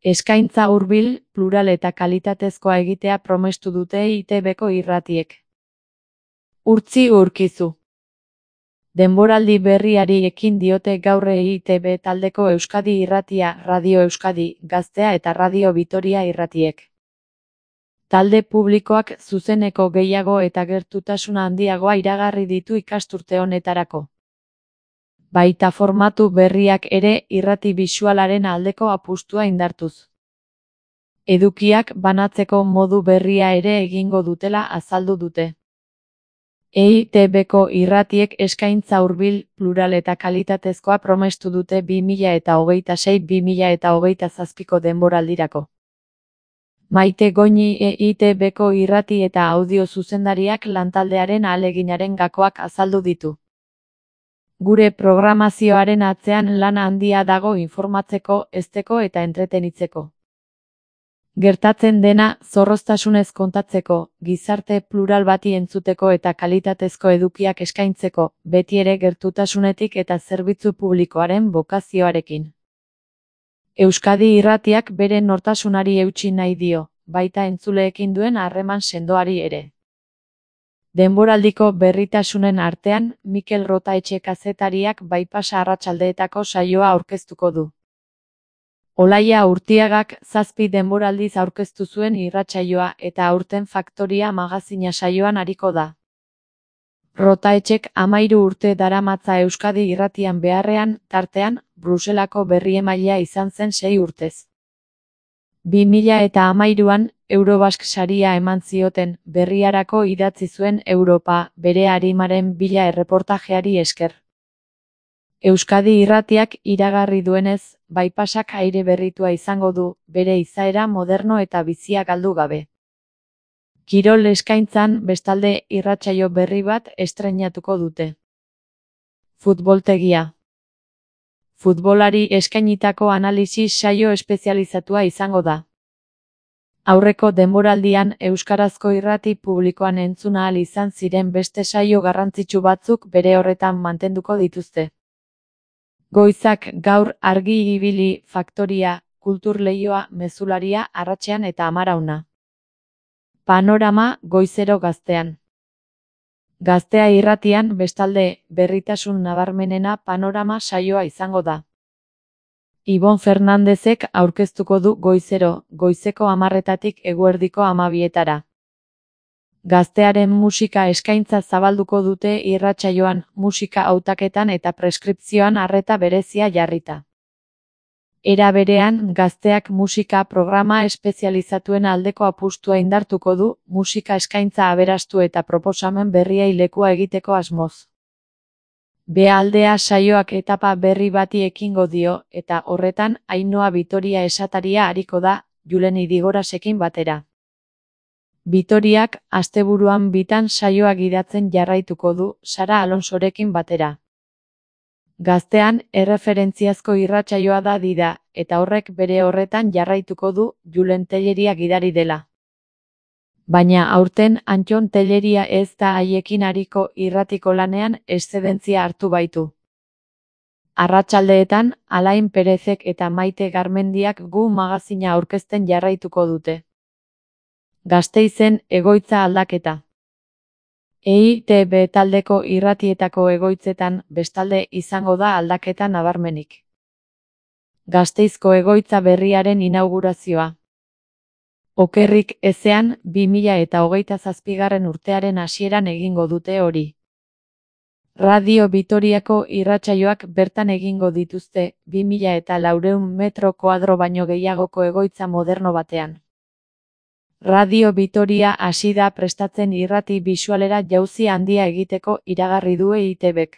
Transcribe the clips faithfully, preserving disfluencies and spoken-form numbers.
Eskaintza hurbil, plural eta kalitatezkoa egitea promestu dute E I Te Beko irratiek. Urtzi Urkizu. Denboraldi berriari ekin diote gaur E I Te Be taldeko Euskadi Irratia, Radio Euskadi, Gaztea eta Radio Vitoria irratiek. Talde publikoak zuzeneko gehiago eta gertutasuna handiagoa iragarri ditu ikasturte honetarako. Baita formatu berriak ere irrati bisualaren aldeko apustua indartuz. Edukiak banatzeko modu berria ere egingo dutela azaldu dute. E I Te Beko irratiek eskaintza hurbil, plural eta kalitatezkoa promestu dute bi mila hogeita sei bi mila hogeita zazpiko denboraldirako. Maite Goñi E I Te Beko irrati eta audio zuzendariak lantaldearen ahaleginaren gakoak azaldu ditu. Gure programazioaren atzean lan handia dago informatzeko, hezteko eta entretenitzeko. Gertatzen dena zorroztasunez kontatzeko, gizarte plural bati entzuteko eta kalitatezko edukiak eskaintzeko, beti ere gertutasunetik eta zerbitzu publikoaren bokazioarekin. Euskadi Irratiak bere nortasunari eutsi nahi dio, baita entzuleekin duen harreman sendoari ere. Denboraldiko berritasunen artean, Mikel Rotaetxe kazetariak Baipasa arratsaldeetako saioa aurkeztuko du. Olaia Urtiagak zazpi denboraldiz aurkeztu zuen irratsaioa eta aurten Faktoria magazina saioan ariko da. Rotaetxek hamahiru urte daramatza Euskadi Irratian beharrean, tartean, Bruselako berriemailea izan zen sei urtez. bi mila hamairuan, Eurobask saria eman zioten, berriarako idatzi zuen Europa, bere arimaren bila erreportajeari esker. Euskadi Irratiak iragarri duenez, Baipasak aire berritua izango du, bere izaera moderno eta bizia galdu gabe. Kirol eskaintzan, bestalde, irratsaio berri bat estreinatuko dute. Futboltegia. Futbolari eskainitako analisi saio espezializatua izango da. Aurreko denboraldian euskarazko irrati publikoan entzun ahal izan ziren beste saio garrantzitsu batzuk bere horretan mantenduko dituzte. Goizak gaur argi ibili, Faktoria, Kulturleioa, Mezularia, arratsean eta amarauna. Panorama, goizero gaztean. Gaztea irratian, bestalde, berritasun nabarmenena Panorama saioa izango da. Ibon Fernandezek aurkeztuko du goizero, goizeko hamarretatik eguerdiko hamabietara. Gaztearen musika eskaintza zabalduko dute irratsaioan, musika hautaketan eta preskripzioan arreta berezia jarrita. Era berean, Gazteak musika programa espezializatuen aldeko apustua indartuko du, musika eskaintza aberastu eta proposamen berriei lekua egiteko asmoz. Bealdea saioak etapa berri bati ekingo dio, eta horretan Ainhoa Vitoria esataria ariko da, Julen Idigorasekin batera. Vitoriak, asteburuan bitan saioa gidatzen jarraituko du, Sara Alonsorekin batera. Gaztean, erreferentziazko irratsaioa da dida, eta horrek bere horretan jarraituko du, Julen Telleria gidari dela. Baina aurten Antxon Telleria ez da haiekin ariko irratiko lanean eszedentzia hartu baitu. Arratsaldeetan, Alain Perezek eta Maite Garmendiak Gu magazina aurkezten jarraituko dute. Gasteizen egoitza aldaketa. E I Te Be taldeko irratietako egoitzetan, bestalde izango da aldaketa nabarmenik. Gasteizko egoitza berriaren inaugurazioa. Okerrik ezean, bi mila hogeita zazpigarren urtearen hasieran egingo dute hori. Radio Vitoriako irratsaioak bertan egingo dituzte, bi mila laurehun metro koadro baino gehiagoko egoitza moderno batean. Radio Vitoria hasi da prestatzen irrati bisualera jauzi handia egiteko iragarri du E I Te Bek.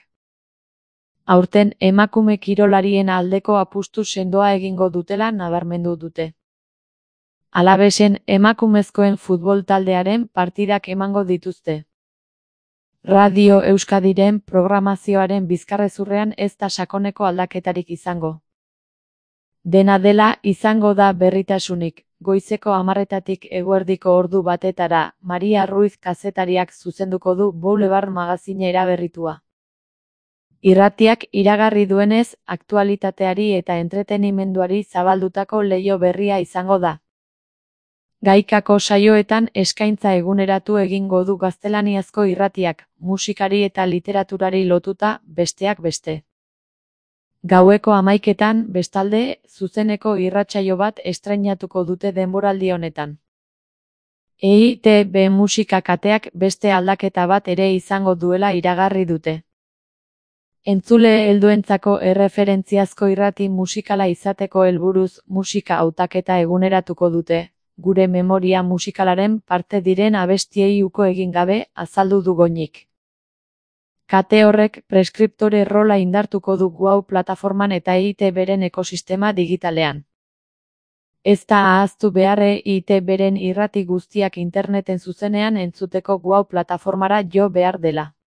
Aurten emakume kirolarien aldeko apustu sendoa egingo dutela nabarmendu dute. Alabesen emakumezkoen futbol taldearen partidak emango dituzte. Radio Euskadiren programazioaren bizkarrezurrean ez da sakoneko aldaketarik izango. Dena dela izango da berritasunik, goizeko hamarretatik eguerdiko ordu batetara, Maria Ruiz kazetariak zuzenduko du Boulevard magazine eraberritua. Irratiak iragarri duenez, aktualitateari eta entretenimenduari zabaldutako leiho berria izango da. Gaikako saioetan eskaintza eguneratu egingo du gaztelaniazko irratiak, musikari eta literaturari lotuta, besteak beste. Gaueko hamaiketan, bestalde, zuzeneko irratsaio bat estreinatuko dute denboraldi honetan. E I Te Be musika kateak beste aldaketa bat ere izango duela iragarri dute. Entzule helduentzako erreferentziazko irrati musikala izateko helburuz musika hautaketa eguneratuko dute, gure memoria musikalaren parte diren abestiei uko egin gabe, azaldu du Goñik. Kate horrek preskriptore rola indartuko du Wow plataforman eta E I Te Beren ekosistema digitalean. Ez da ahaztu behar E I Te Beren irrati guztiak interneten zuzenean entzuteko Wow plataformara jo behar dela.